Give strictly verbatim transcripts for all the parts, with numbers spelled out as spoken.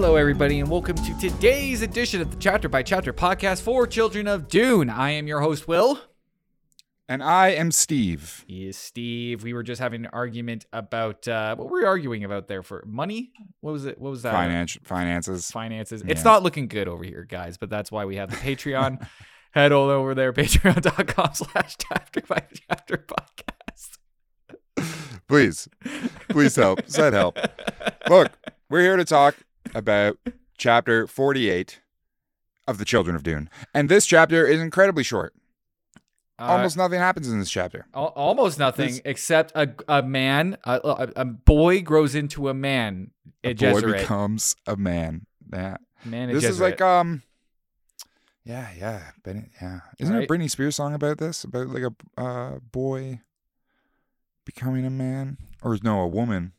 Hello, everybody, and welcome to today's edition of the Chapter by Chapter podcast for Children of Dune. I am your host, Will. And I am Steve. He is Steve. We were just having an argument about, uh, what were we arguing about there for money? What was it? What was that? Finance, finances. Finances. Yeah. It's not looking good over here, guys, but that's why we have the Patreon. Head on over there, patreon.com slash chapter by chapter podcast. Please, please help. Send help. Look, we're here to talk about chapter forty-eight of The Children of Dune. And this chapter is incredibly short. Uh, Almost nothing happens in this chapter. al- Almost nothing This- except except a, a man, a, a, a boy grows into a man. A at boy Gesserit. becomes a man. Yeah. Man at This is Gesserit. like, um, yeah, yeah. Benny, yeah. Isn't there Right. a Britney Spears song about this? About like a uh, boy becoming a man? Or no, a woman.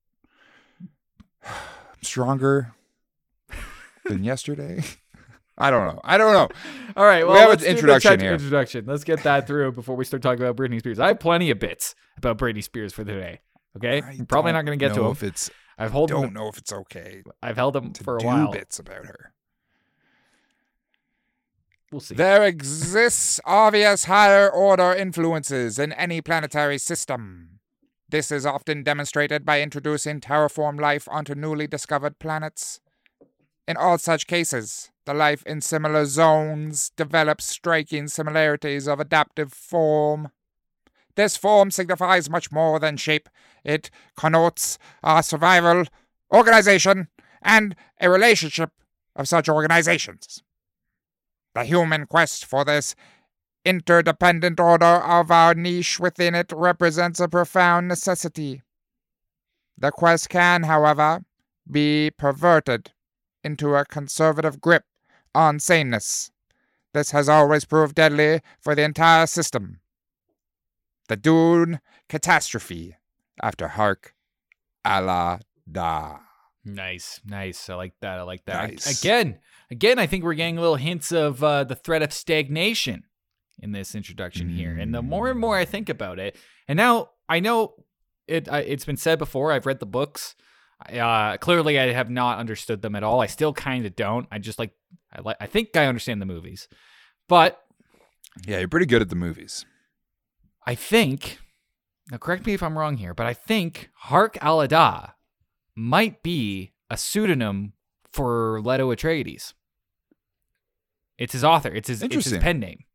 Stronger than yesterday. I don't know. I don't know. All right, well, We have let's an do the introduction chapter here. Introduction. Let's get that through before we start talking about Britney Spears. I have plenty of bits about Britney Spears for today. Okay, I I'm probably don't not going to get to know them. if it's. I've held Don't them. know if it's okay I've held them to for a do while. bits about her. We'll see. There exists obvious higher order influences in any planetary system. This is often demonstrated by introducing terraformed life onto newly discovered planets. In all such cases, the life in similar zones develops striking similarities of adaptive form. This form signifies much more than shape. It connotes a survival, organization, and a relationship of such organizations. The human quest for this interdependent order of our niche within it represents a profound necessity. The quest can, however, be perverted into a conservative grip on sameness. This has always proved deadly for the entire system. The Dune catastrophe after Hark Allah Da. Nice, nice. I like that. I like that. Nice. Again, again, I think we're getting little hints of uh, the threat of stagnation in this introduction here. And the more and more I think about it, and now I know it. I, it's been said before. I've read the books. Uh, clearly, I have not understood them at all. I still kind of don't. I just like. I like. I think I understand the movies, but Yeah, you're pretty good at the movies. I think. Now, correct me if I'm wrong here, but I think Hark Allah might be a pseudonym for Leto Atreides. It's his author. It's his, it's his Interesting. pen name.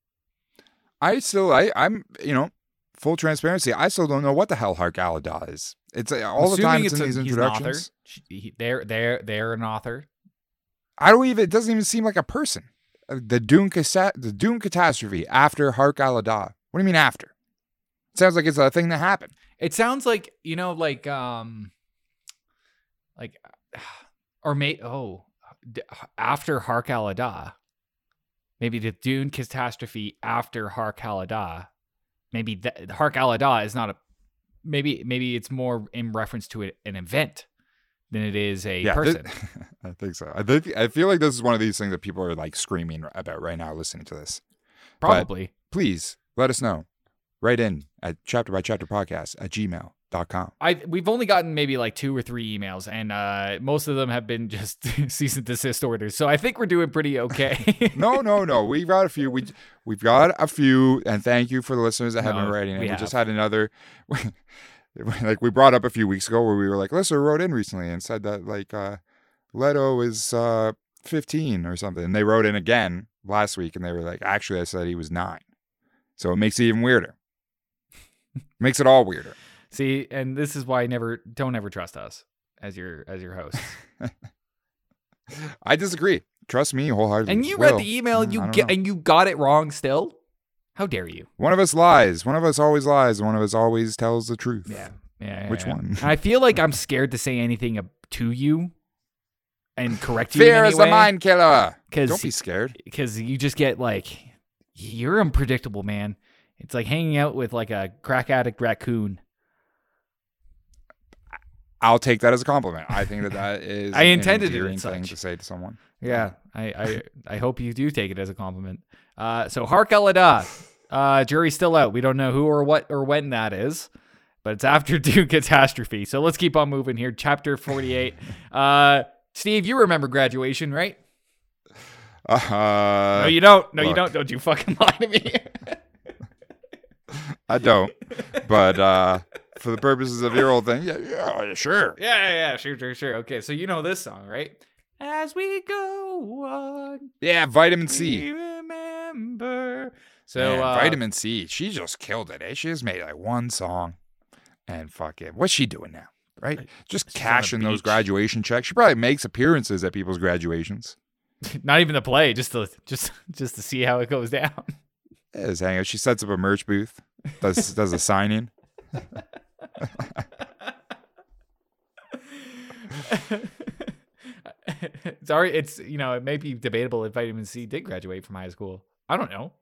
I still, I, I'm, you know, full transparency. I still don't know what the hell Hark Allah Da is. It's uh, all the Assuming time it's in a- these he's an author. introductions. He- They're they're they're an author. I don't even. It doesn't even seem like a person. Uh, The Dune cassa- the Dune catastrophe after Hark Allah Da. What do you mean after? It sounds like it's a thing that happened. It sounds like, you know, like um, like, or may oh, d- after Hark Allah, maybe the Dune catastrophe after Hark Allah. Maybe the, Hark Allah is not a. Maybe maybe it's more in reference to a, an event than it is a Yeah, person. thi- I think so. I think I feel like this is one of these things that people are like screaming about right now, listening to this. Probably. Please let us know. Write in at chapter by chapter podcast at gmail dot com. I we've only gotten maybe like two or three emails, and uh, most of them have been just cease and desist orders. So I think we're doing pretty okay. No, no, no. We've got a few. We we've got a few, and thank you for the listeners that have No, been writing. in. we We, just have. had another, like we brought up a few weeks ago where we were like, listener wrote in recently and said that like uh, Leto is uh, fifteen or something. And they wrote in again last week, and they were like, actually, I said he was nine. So it makes it even weirder. Makes it all weirder. See, and this is why I never don't ever trust us as your as your host. I disagree. Trust me wholeheartedly. And you Will. read the email, Mm, you I don't get know. and you got it wrong still. How dare you? One of us lies. One of us always lies. and One of us always tells the truth. Yeah, yeah. Which yeah. one? And I feel like I'm scared to say anything ab- to you and correct you. Fear in any is the way, mind killer. 'cause- Don't be scared. because you just get like, you're unpredictable, man. It's like hanging out with like a crack addict raccoon. I'll take that as a compliment. I think that that is I an intended it endearing as thing such. to say to someone. Yeah, I, I, I hope you do take it as a compliment. Uh, so Hark Allah, uh, jury's still out. We don't know who or what or when that is, but it's after Dune catastrophe. So let's keep on moving here. Chapter forty-eight. uh, Steve, you remember graduation, right? Uh, No, you don't. No, you look. don't. Don't you fucking lie to me. I don't. But uh, for the purposes of your old thing, yeah, yeah, sure. yeah, yeah, yeah. Sure, sure, sure. Okay, so you know this song, right? As we go on, Yeah, vitamin we C. remember. So, Man, uh, vitamin C. She just killed it. Eh? She just made like one song, and fuck it. What's she doing now? Right? Just She's on the cashing those beach. graduation checks. She probably makes appearances at people's graduations. not even to play, just to just just to see how it goes down. Yeah, just hang out. She sets up a merch booth. Does does a sign in. it's already, it's you know, it may be debatable if vitamin C did graduate from high school. I don't know.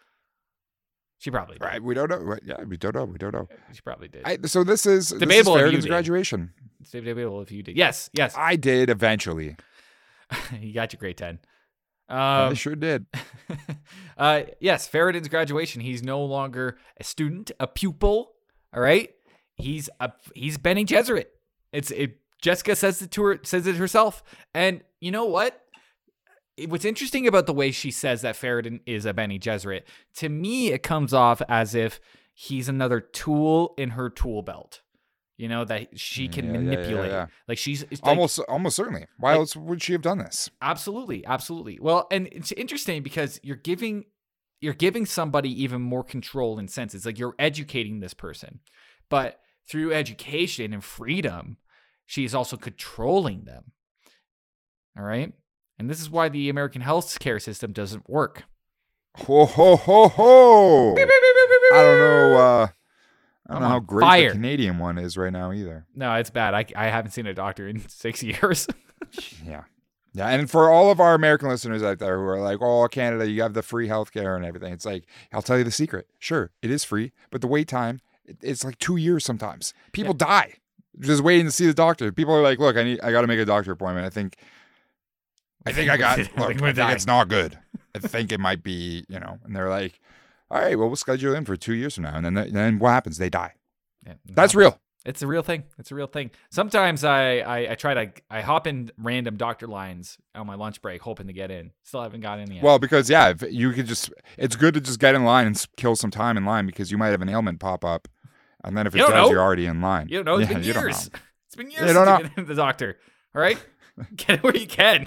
She probably did. Right? We don't know. Right, yeah, we don't know. We don't know. She probably did. I, so this is Debatable if This is you Faraday's did. graduation. It's debatable if you did. Yes, yes. I did eventually. you got your grade ten. I Um, sure did. uh, yes, Faraday's graduation. He's no longer a student, a pupil. All right, he's a he's Benny Gesserit. It's it. Jessica says it to her, says it herself, and you know what? It- What's interesting about the way she says that Faradin is a Benny Gesserit, to me, it comes off as if he's another tool in her tool belt. You know, that she can Yeah, yeah, yeah, manipulate. yeah. Like she's it's like, Almost, almost certainly. Why like- else would she have done this? absolutely, absolutely. Well, and it's interesting because you're giving you're giving somebody even more control in sense. It's like you're educating this person, but through education and freedom, she is also controlling them. All right, and this is why the American healthcare system doesn't work. Ho ho ho ho! I don't know. Uh, I don't I'm know how on great fire. the Canadian one is right now either. No, it's bad. I I haven't seen a doctor in six years. Yeah. Yeah, and for all of our American listeners out there who are like, oh, Canada, you have the free healthcare and everything. It's like, I'll tell you the secret. Sure, it is free, but the wait time, it- it's like two years sometimes. People die just waiting to see the doctor. People are like, look, I need, I got to make a doctor appointment. I think, I think I got, I look, think I we're think dying. it's not good. I think it might be, you know, and they're like, all right, well, we'll schedule in for two years from now. And then, then what happens? They die. Yeah, That's no. real. It's a real thing. It's a real thing. Sometimes I, I I try to I hop in random doctor lines on my lunch break, hoping to get in. Still haven't got in yet. Well, because yeah, if you could just, it's good to just get in line and s- kill some time in line because you might have an ailment pop up, and then if it You don't does, know. you're already in line. you don't know. It's Yeah, been you don't years. know. It's been You years since don't you've know. been to the doctor. All right, get it where you can.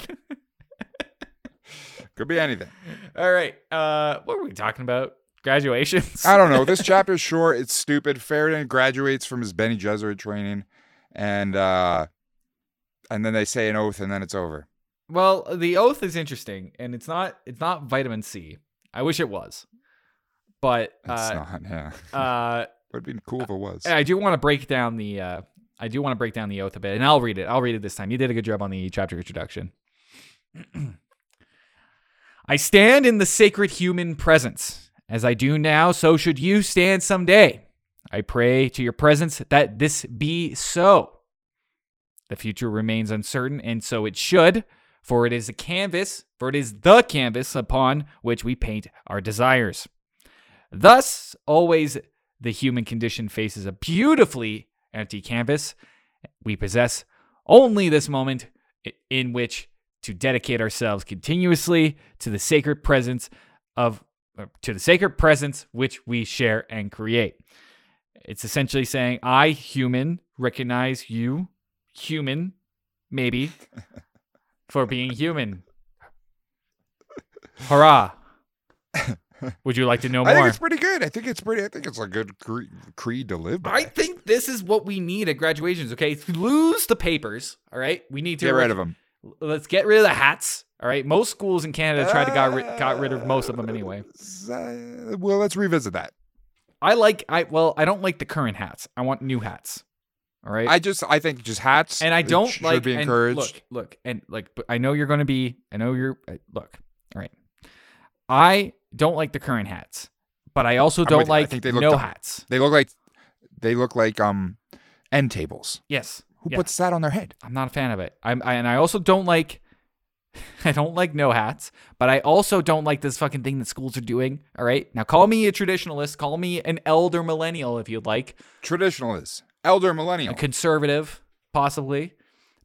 Could be anything. All right. Uh, what were we talking about? Graduations. I don't know. This chapter's short. It's stupid. Faraday graduates from his Benny Gesserit training, and uh, and then they say an oath, and then it's over. Well, the oath is interesting, and it's not it's not vitamin C. I wish it was, but It's uh, not. Yeah, uh, would be cool if it was. I do want to break down the uh, I do want to break down the oath a bit, and I'll read it. I'll read it this time. You did a good job on the chapter introduction. I stand in the sacred human presence. As I do now, so should you stand someday. I pray to your presence that this be so. The future remains uncertain, and so it should, for it is a canvas, for it is the canvas upon which we paint our desires. Thus, always the human condition faces a beautifully empty canvas. We possess only this moment i- in which to dedicate ourselves continuously to the sacred presence of uh, to the sacred presence which we share and create. It's essentially saying, I, human, recognize you, human, maybe, for being human. Hurrah. Would you like to know I think more? it's pretty good. I think it's pretty. I think it's a good cre- creed to live by. I think this is what we need at graduations, okay? Lose the papers, all right? We need to Get rid of them. Let's get rid of the hats, all right? Most schools in Canada tried to got, ri- got rid of most of them anyway. Uh, well, let's revisit that. I like, I well, I don't like the current hats. I want new hats, all right? I just, I think just hats. and I it don't should like, be and encouraged. look, look, and like, but I know you're going to be, I know you're, uh, look, all right. I don't like the current hats, but I also I'm don't with you. I like think they look no dumb. hats. They look like, they look like um, end tables. Yes. Who yeah. puts that on their head? I'm not a fan of it. I'm, I, and I also don't like, I don't like no hats, but I also don't like this fucking thing that schools are doing. All right. Now call me a traditionalist, call me an elder millennial if you'd like, Traditionalists, elder a millennial. conservative, possibly. But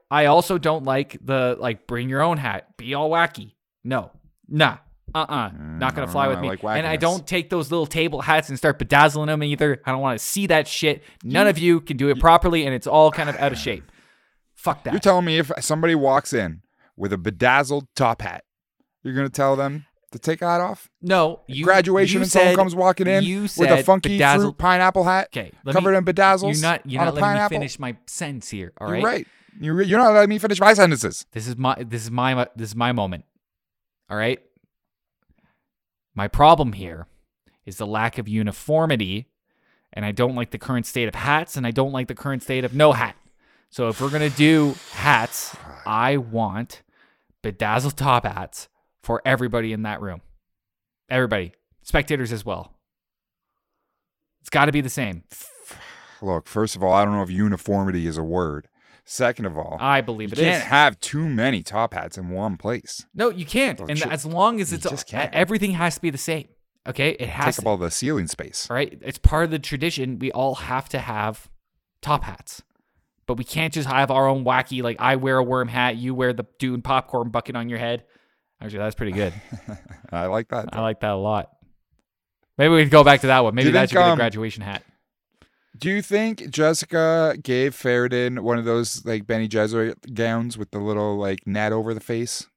I also don't like the like bring your own hat, be all wacky. No, nah, uh, uh-uh. uh, not gonna I fly know, with I me. like And I wackiness. don't take those little table hats and start bedazzling them either. I don't want to see that shit. None You- of you can do it properly, and it's all kind of out of shape. Fuck that. You're telling me if somebody walks in with a bedazzled top hat, you're going to tell them to take that off? no, you Graduation you and someone said- comes walking in you with said a funky bedazzled- fruit pineapple hat Okay, let covered me, in bedazzles You're not. You're on not a letting me pineapple? finish my sentence here. All You're right. right. You're, you're not letting me finish my sentences. This is my. This is my. This is my moment. All right. My problem here is the lack of uniformity, and I don't like the current state of hats, and I don't like the current state of no hat. So if we're gonna do hats, I want bedazzled top hats for everybody in that room. Everybody, spectators as well. It's got to be the same. Look, first of all, I don't know if uniformity is a word. Second of all, I believe you it can't is. have too many top hats in one place. No, you can't. Or And should- as long as you it's just can't. everything has to be the same. Okay, it has Take to. up all the ceiling space. All right, it's part of the tradition. We all have to have top hats, but we can't just have our own wacky. Like I wear a worm hat, you wear the Dune popcorn bucket on your head. Actually, that's pretty good. I like that. I like that a lot. Maybe we could go back to that one. Maybe you that think, should be the um, graduation hat. Do you think Jessica gave Faradin one of those like Benny Gesserit gowns with the little like net over the face?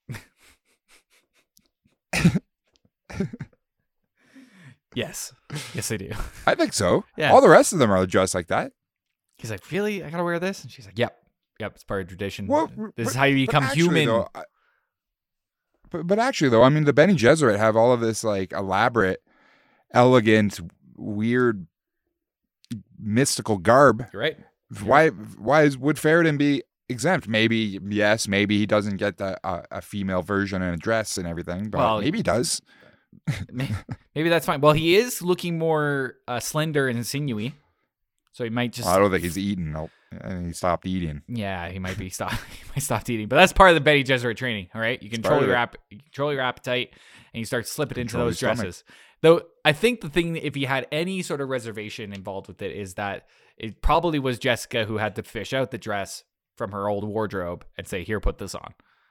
Yes, yes, I do. I think so. Yeah. All the rest of them are dressed like that. He's like, really? I gotta wear this? And she's like, yep, yep. It's part of tradition. Well, this is but- how you but become actually, human. though, I- but but actually though, I mean, the Benny Gesserit have all of this like elaborate, elegant, weird, mystical garb. You're right. Why why is, would Faradin be exempt? Maybe yes, maybe he doesn't get the uh, a female version and a dress and everything, but Well, maybe he does. May- Maybe that's fine. Well, he is looking more uh, slender and sinewy, so he might just. I don't think he's eating. No, I think he stopped eating. Yeah, he might be stop. He might stop eating, but that's part of the Betty Gesserit training. All right, you It's control part of your it. app, you control your appetite, and you start slipping into Control those your stomach. dresses. Though I think the thing, if he had any sort of reservation involved with it, is that it probably was Jessica who had to fish out the dress from her old wardrobe and say, "Here, put this on."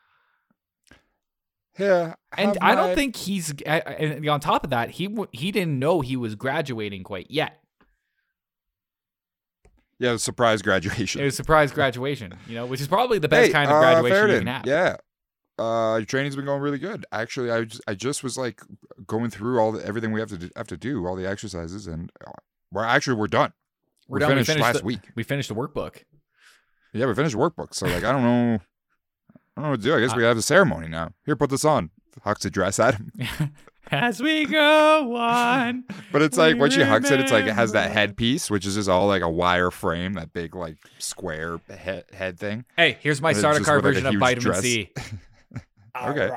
Yeah, And have I don't my- think he's. uh, And on top of that, he w- he didn't know he was graduating quite yet. Yeah, it was a surprise graduation. It was a surprise graduation, you know, which is probably the best Hey, kind of uh, graduation you Faradin, can have. Yeah. Uh, your training's been going really good. Actually, I just, I just was like going through all the everything we have to do, have to do, all the exercises, and uh, we're actually we're done. We're We're done. We finished, finished last the- week. We finished the workbook. Yeah, we finished the workbook. So like, I don't know, I don't know what to do. I guess we have a ceremony now. Here, put this on. Hucks a dress at him. As we go on. But it's like when she hucks it, it's like it has that Remember. headpiece, which is just all like a wire frame, that big like square head, head thing. Hey, here's my And it's starter just car with, like, a version of huge vitamin dress. C. Okay.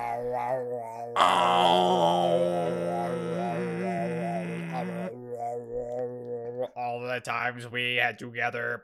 All the times we had together.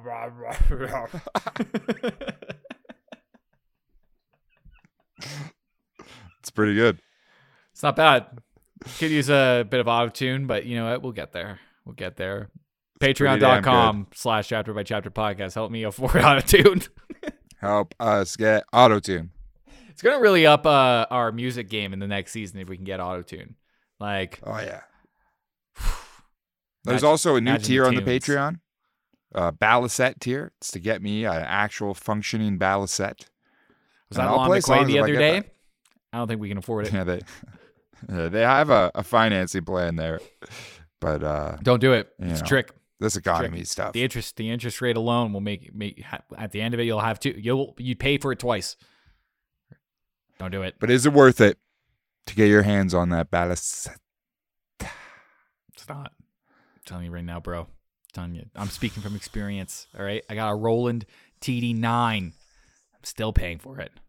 It's pretty good. It's not bad. Could use a bit of auto tune, but you know what? We'll get there. We'll get there. pretty damn good. Patreon.com slash chapter by chapter podcast. Help me afford auto tune. Help us get auto tune. It's gonna really up uh, our music game in the next season if we can get auto tune. Like, Oh yeah. There's Imagine- also a new imagine tier the on the tunes. Patreon. Uh, Balisette tier. It's to get me an actual functioning Balisette. was And that I'll Lon play McQuaid songs the if I other get day? that. I don't think we can afford it. Yeah, they yeah, they have a, a financing plan there, but uh, Don't do it. You It's a know. trick. this economy stuff. The interest, the interest rate alone will make make ha- at the end of it. You'll have to. You'll you pay for it twice. Don't do it. But is it worth it to get your hands on that Balisette? It's not. I'm telling you right now, bro. I'm telling you. I'm speaking from experience. All right. I got a Roland T D nine. I'm still paying for it.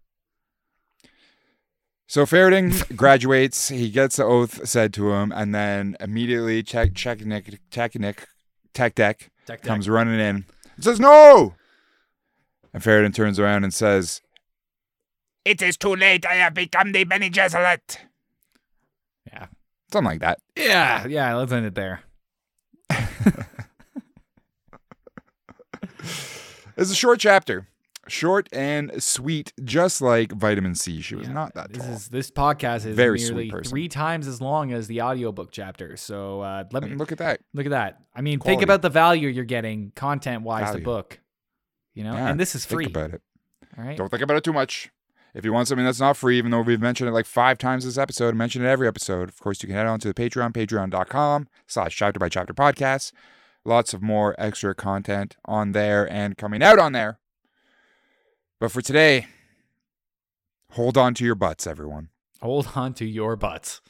So Faradin graduates. He gets the oath said to him, and then immediately check check Nick Tech Nick Tech Deck Tech comes running in and says no. And Faradin turns around and says, "It is too late. I have become the Benny Gesserit." Yeah. Something like that. Yeah. Yeah. Let's end it there. It's a short chapter. Short and sweet, just like vitamin C. She was Yeah, not that this tall. is this podcast is Very nearly sweet person. three times as long as the audiobook chapter. So uh, let me And look at that. look at that. I mean, Quality. think about the value you're getting content wise. The Value. book, you know, Yeah, and this is free. Think about it. All right. Don't think about it too much. If you want something that's not free, even though we've mentioned it like five times this episode, mentioned it every episode, of course, you can head on to the Patreon, patreon.com slash chapter by chapter podcast. Lots of more extra content on there and coming out on there. But for today, hold on to your butts, everyone. Hold on to your butts.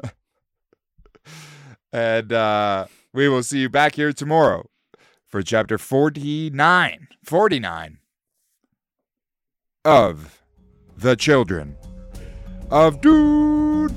And uh, we will see you back here tomorrow for chapter forty-nine. forty-nine of The Children of Dune.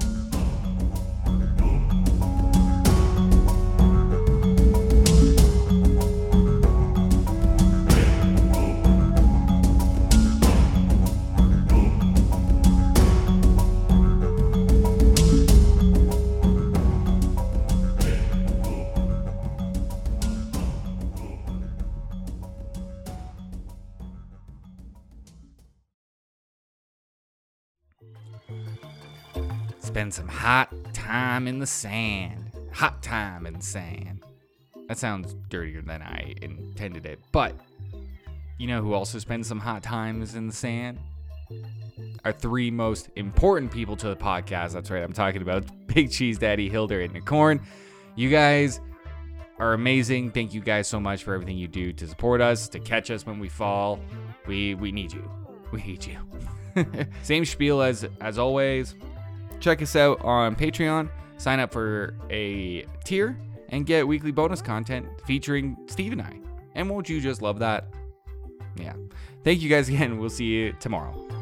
Spend some hot time in the sand. Hot time in the sand. That sounds dirtier than I intended it. But you know who also spends some hot times in the sand? Our three most important people to the podcast. That's right, I'm talking about Big Cheese Daddy, Hilder, and Nicorn. You guys are amazing. Thank you guys so much for everything you do to support us, to catch us when we fall. We we need you. We need you. Same spiel as as always. Check us out on Patreon. Sign up for a tier and get weekly bonus content featuring Steve and I. And won't you just love that? Yeah. Thank you guys again. We'll see you tomorrow.